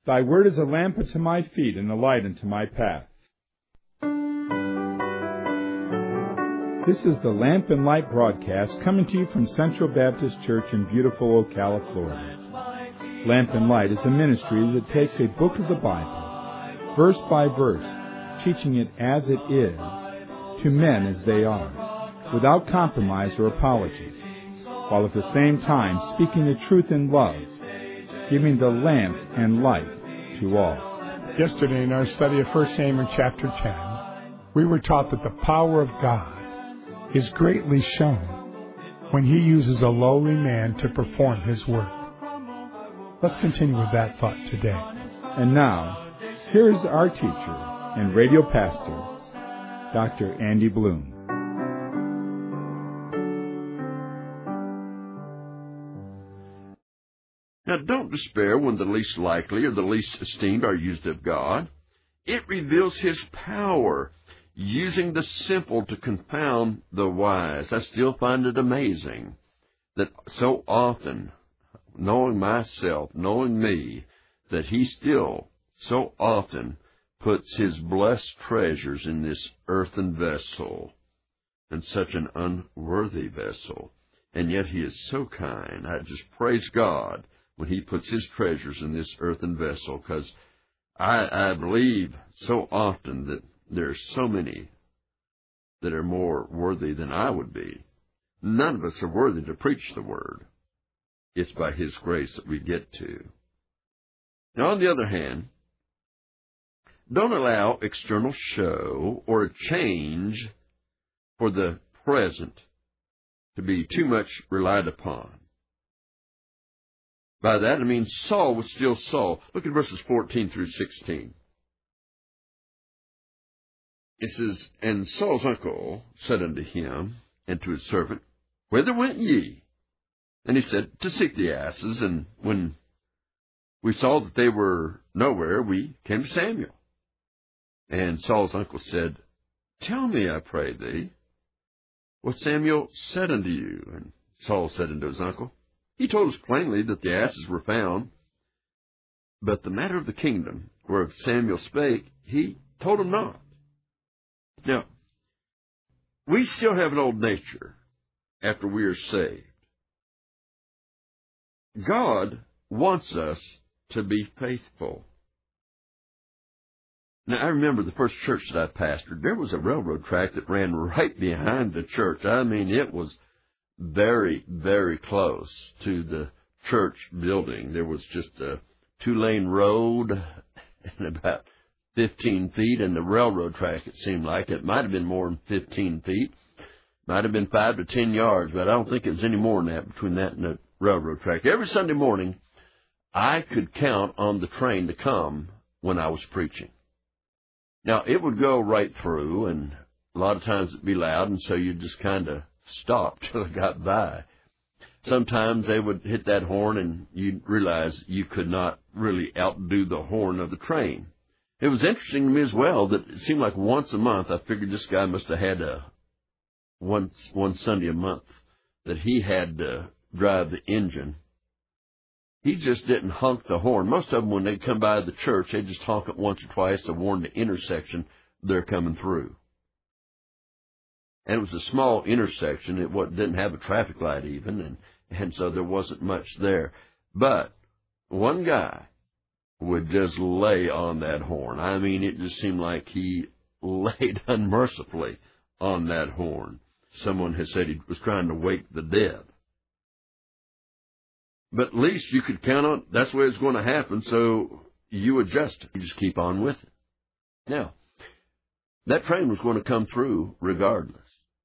Thy word is a lamp unto my feet and a light unto my path. This is the Lamp and Light broadcast coming to you from Central Baptist Church in beautiful Ocala, Florida. Lamp and Light is a ministry that takes a book of the Bible, verse by verse, teaching it as it is, to men as they are, without compromise or apology, while at the same time speaking the truth in love, giving the lamp and light to all. Yesterday in our study of 1 Samuel chapter 10, we were taught that the power of God is greatly shown when He uses a lowly man to perform His work. Let's continue with that thought today. And now, here is our teacher and radio pastor, Dr. Andy Bloom. Now, don't despair when the least likely or the least esteemed are used of God. It reveals His power, using the simple to confound the wise. I still find it amazing that so often, knowing myself, knowing me, that He still so often puts His blessed treasures in this earthen vessel, and such an unworthy vessel. And yet He is so kind. I just praise God when He puts His treasures in this earthen vessel, because I believe so often that there are so many that are more worthy than I would be. None of us are worthy to preach the Word. It's by His grace that we get to. Now, on the other hand, don't allow external show or a change for the present to be too much relied upon. By that, I mean Saul was still Saul. Look at verses 14 through 16. It says, And Saul's uncle said unto him and to his servant, Whither went ye? And he said, To seek the asses. And when we saw that they were nowhere, we came to Samuel. And Saul's uncle said, Tell me, I pray thee, what Samuel said unto you. And Saul said unto his uncle, He told us plainly that the asses were found, but the matter of the kingdom, whereof Samuel spake, he told him not. Now, we still have an old nature after we are saved. God wants us to be faithful. Now, I remember the first church that I pastored, there was a railroad track that ran right behind the church. I mean, it was very, very close to the church building. There was just a 2-lane road and about 15 feet, and the railroad track, it seemed like. It might have been more than 15 feet. Might have been 5 to 10 yards, but I don't think it was any more than that between that and the railroad track. Every Sunday morning, I could count on the train to come when I was preaching. Now, it would go right through, and a lot of times it'd be loud, and so you'd just kind of stop till it got by. Sometimes they would hit that horn, and you'd realize you could not really outdo the horn of the train. It was interesting to me as well that it seemed like once a month, I figured this guy must have had one Sunday a month that he had to drive the engine. He just didn't honk the horn. Most of them, when they'd come by the church, they'd just honk it once or twice to warn the intersection they're coming through. And it was a small intersection. It didn't have a traffic light even, and so there wasn't much there. But one guy would just lay on that horn. I mean, it just seemed like he laid unmercifully on that horn. Someone has said he was trying to wake the dead. But at least you could count on that's the way it's going to happen, so you adjust. You just keep on with it. Now, that train was going to come through regardless.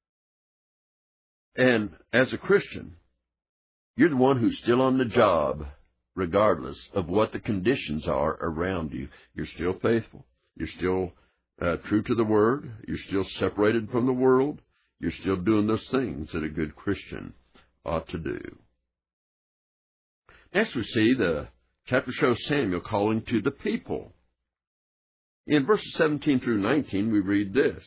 And as a Christian, you're the one who's still on the job, regardless of what the conditions are around you. You're still faithful. You're still true to the Word. You're still separated from the world. You're still doing those things that a good Christian ought to do. Next we see the chapter shows Samuel calling to the people. In verses 17 through 19 we read this.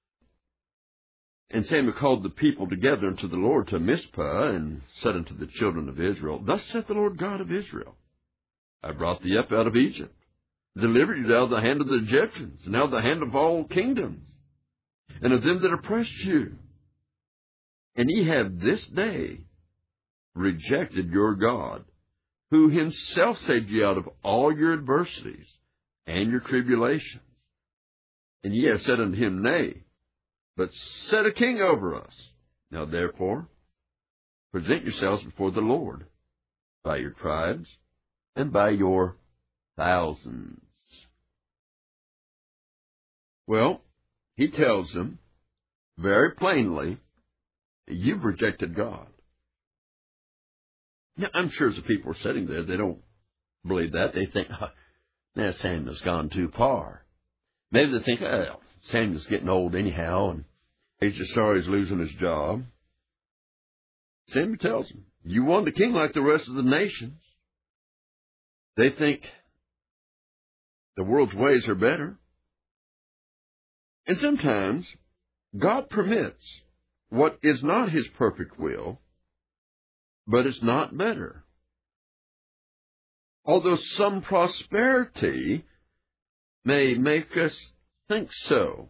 And Samuel called the people together unto the Lord to Mizpah, and said unto the children of Israel, Thus saith the Lord God of Israel, I brought thee up out of Egypt, delivered you out of the hand of the Egyptians, and out of the hand of all kingdoms, and of them that oppressed you. And ye have this day rejected your God, who himself saved you out of all your adversities and your tribulations. And ye have said unto him, Nay, but set a king over us. Now therefore, present yourselves before the Lord by your tribes and by your thousands. Well, he tells them very plainly, you've rejected God. Now, I'm sure as the people are sitting there, they don't believe that. They think, now Samuel's gone too far. Maybe they think, Samuel's getting old anyhow, and he's just sorry he's losing his job. Samuel tells them, you want a king like the rest of the nations. They think the world's ways are better. And sometimes God permits what is not his perfect will, but it's not better. Although some prosperity may make us think so.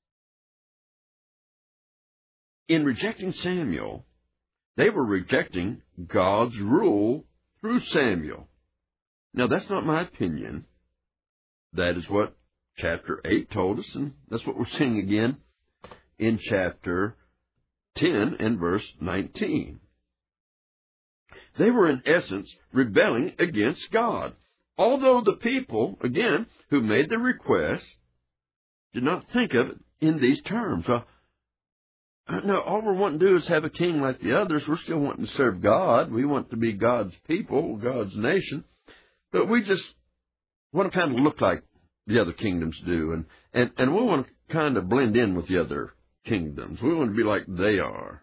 In rejecting Samuel, they were rejecting God's rule through Samuel. Now, that's not my opinion. That is what chapter 8 told us, and that's what we're seeing again in chapter 10 and verse 19. They were, in essence, rebelling against God. Although the people, again, who made the request, did not think of it in these terms. No, all we're wanting to do is have a king like the others. We're still wanting to serve God. We want to be God's people, God's nation. But we just want to kind of look like the other kingdoms do. And we want to kind of blend in with the other kingdoms. We want to be like they are.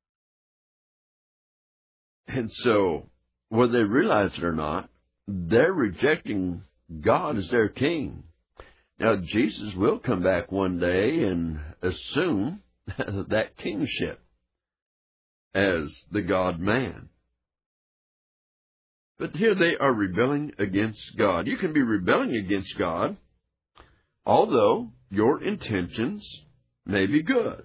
And so, whether they realize it or not, they're rejecting God as their king. Now, Jesus will come back one day and assume that kingship as the God-man. But here they are rebelling against God. You can be rebelling against God, although your intentions may be good.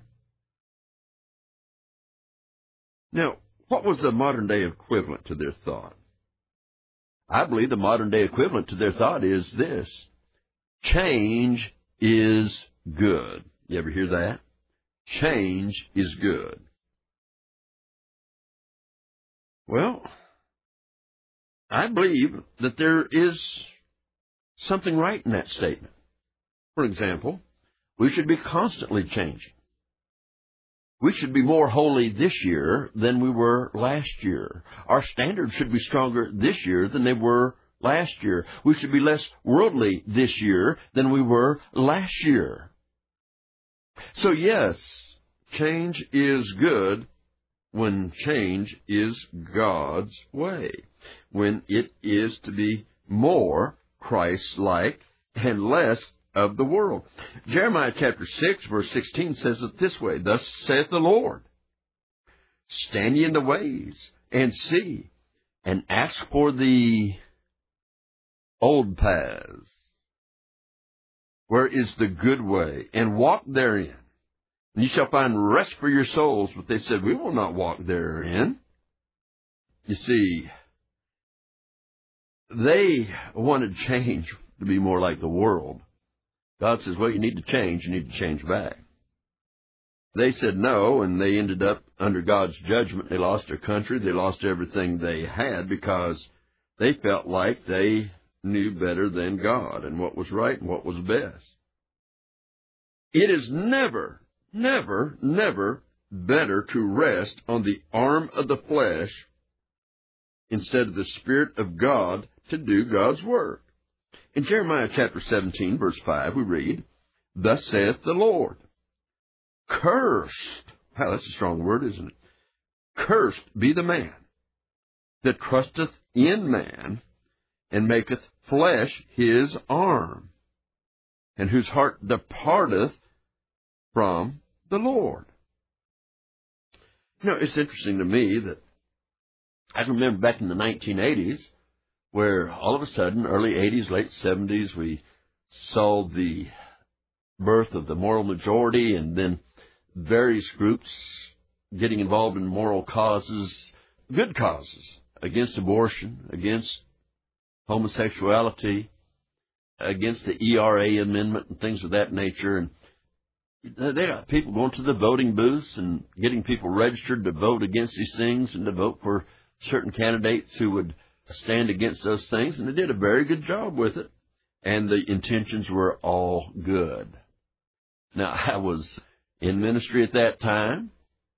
Now, what was the modern-day equivalent to their thought? I believe the modern-day equivalent to their thought is this: change is good. You ever hear that? Change is good. Well, I believe that there is something right in that statement. For example, we should be constantly changing. We should be more holy this year than we were last year. Our standards should be stronger this year than they were last year. We should be less worldly this year than we were last year. So yes, change is good when change is God's way, when it is to be more Christ-like and less of the world. Jeremiah chapter 6, verse 16 says it this way: Thus saith the Lord, stand ye in the ways, and see, and ask for the old paths. Where is the good way? And walk therein. And ye shall find rest for your souls. But they said, we will not walk therein. You see, they wanted change to be more like the world. God says, well, you need to change back. They said no, and they ended up under God's judgment. They lost their country. They lost everything they had because they felt like they knew better than God and what was right and what was best. It is never, never, never better to rest on the arm of the flesh instead of the Spirit of God to do God's work. In Jeremiah chapter 17, verse 5, we read, Thus saith the Lord, cursed, wow, that's a strong word, isn't it? Cursed be the man that trusteth in man, and maketh flesh his arm, and whose heart departeth from the Lord. You know, it's interesting to me that I remember back in the 1980s, where all of a sudden, early 80s, late 70s, we saw the birth of the moral majority, and then various groups getting involved in moral causes, good causes, against abortion, against homosexuality, against the ERA amendment and things of that nature. And they got people going to the voting booths and getting people registered to vote against these things and to vote for certain candidates who would stand against those things. And they did a very good job with it. And the intentions were all good. Now, I was in ministry at that time.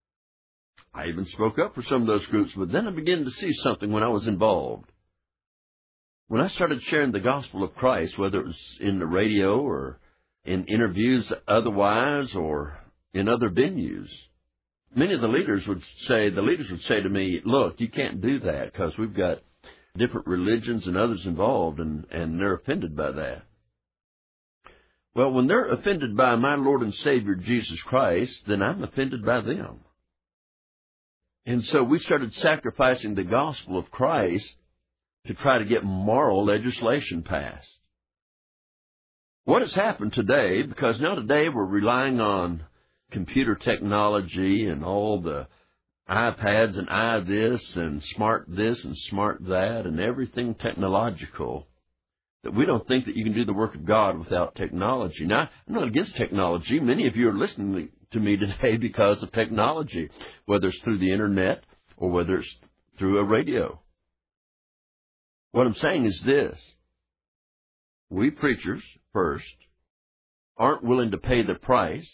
I even spoke up for some of those groups, but then I began to see something when I was involved. When I started sharing the gospel of Christ, whether it was in the radio or in interviews otherwise or in other venues, many of the leaders would say to me, look, you can't do that because we've got different religions and others involved, and they're offended by that. Well, when they're offended by my Lord and Savior Jesus Christ, then I'm offended by them. And so we started sacrificing the gospel of Christ to try to get moral legislation passed. What has happened today, because now today we're relying on computer technology and all the iPads and this and smart this and smart that and everything technological, that we don't think that you can do the work of God without technology. Now, I'm not against technology. Many of you are listening to me today because of technology, whether it's through the internet or whether it's through a radio. What I'm saying is this. We preachers, first, aren't willing to pay the price,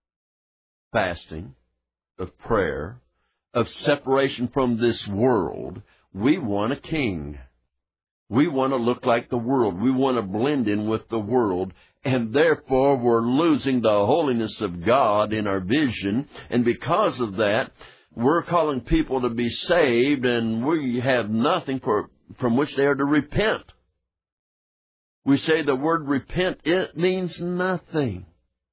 fasting, of prayer, of separation from this world. We want a king. We want to look like the world. We want to blend in with the world. And therefore, we're losing the holiness of God in our vision. And because of that, we're calling people to be saved, and we have nothing from which they are to repent. We say the word repent, it means nothing.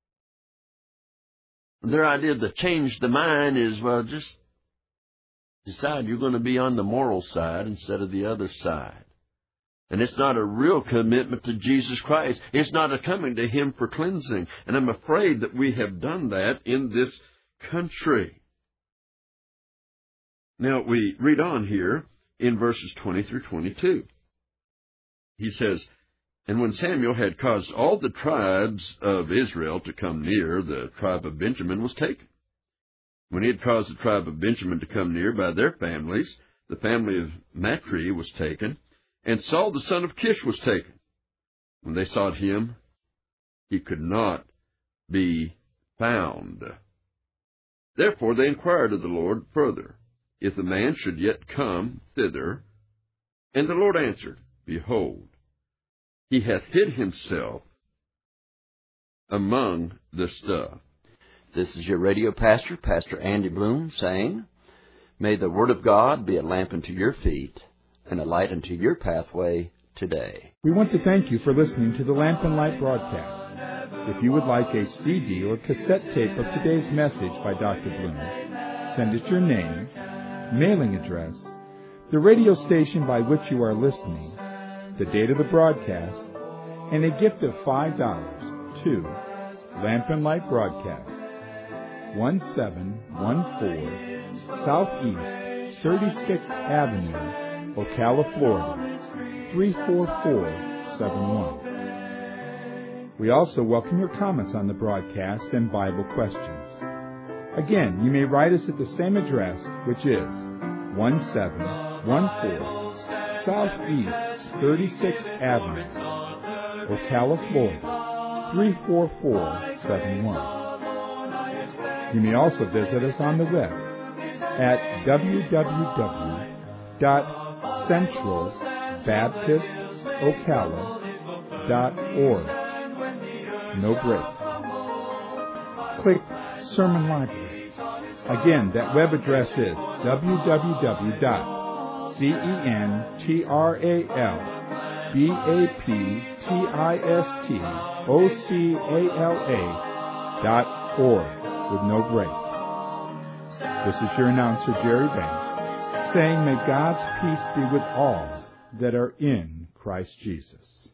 Their idea to change the mind is, well, just decide you're going to be on the moral side instead of the other side. And it's not a real commitment to Jesus Christ. It's not a coming to Him for cleansing. And I'm afraid that we have done that in this country. Now, we read on here in verses 20 through 22. He says, "And when Samuel had caused all the tribes of Israel to come near, the tribe of Benjamin was taken. When he had caused the tribe of Benjamin to come near by their families, the family of Matri was taken, and Saul the son of Kish was taken. When they sought him, he could not be found. Therefore they inquired of the Lord further, if the man should yet come thither. And the Lord answered, Behold, he hath hid himself among the stuff." This is your radio pastor, Pastor Andy Bloom, saying, may the Word of God be a lamp unto your feet and a light unto your pathway today. We want to thank you for listening to the Lamp and Light broadcast. If you would like a CD or cassette tape of today's message by Dr. Bloom, send it your name, mailing address, the radio station by which you are listening, the date of the broadcast, and a gift of $5 to Lamp and Light Broadcast, 1714 Southeast 36th Avenue, Ocala, Florida, 34471. We also welcome your comments on the broadcast and Bible questions. Again, you may write us at the same address, which is 1714 Southeast 36th Avenue, Ocala, Florida, 34471. You may also visit us on the web at www.centralbaptistocala.org. No breaks. Click Sermon Library. Again, that web address is www.centralbaptistocala.org with no breaks. This is your announcer, Jerry Banks, saying, may God's peace be with all that are in Christ Jesus.